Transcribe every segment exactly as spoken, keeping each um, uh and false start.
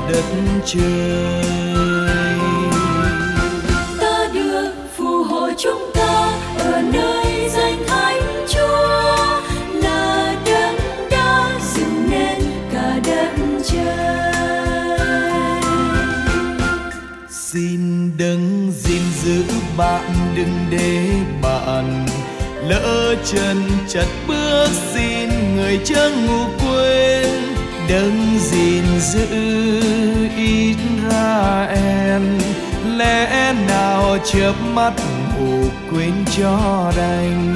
đất trời. Ta được phù hộ chúng ta ở nơi danh Thánh Chúa, là đấng đã dựng nên cả đất trời. Xin đấng gìn giữ bạn, đừng để bạn lỡ chân chật bước. Xin người chớ ngủ quên, đấng gìn giữ Israel. Lẽ nào chớp mắt ngủ quên cho đành.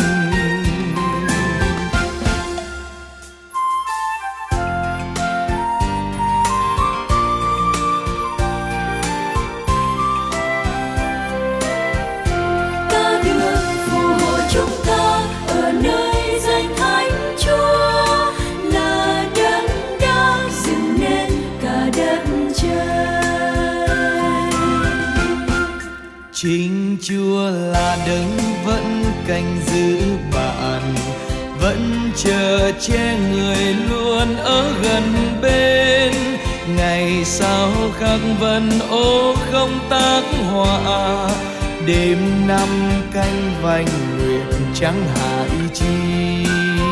Chính Chúa là đấng vẫn canh giữ bạn, vẫn chờ che người luôn ở gần bên. Ngày sau khắc vân ô không tác họa, đêm năm canh vành nguyện chẳng hại chi.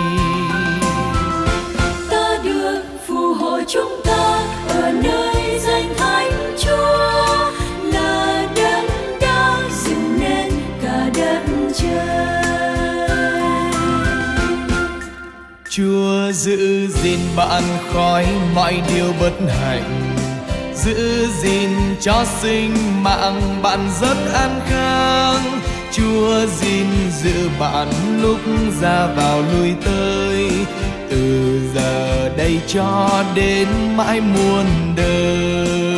Ta được phù hộ chúng ta ở nơi danh Thánh Chúa, là đấng đã dựng nên cả đất trời. Chúa giữ gìn bạn khỏi mọi điều bất hạnh, giữ gìn cho sinh mạng bạn rất an khang. Chúa gìn giữ bạn lúc ra vào lui tới, từ giờ đây cho đến mãi muôn đời.